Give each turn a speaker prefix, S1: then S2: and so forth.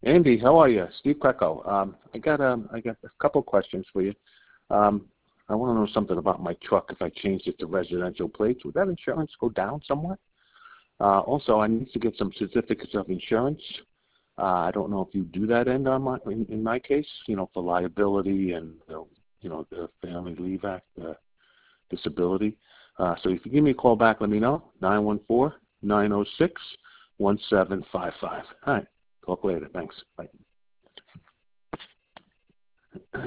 S1: Andy, how are you? Steve Greco. I got a couple questions for you. I want to know something about my truck. If I changed it to residential plates, would that insurance go down somewhat? Also, I need to get some certificates of insurance. I don't know if you do that in my case, for liability and the Family Leave Act, disability. So if you give me a call back, let me know. 914-906-1755. All right. Talk later. Thanks. Bye.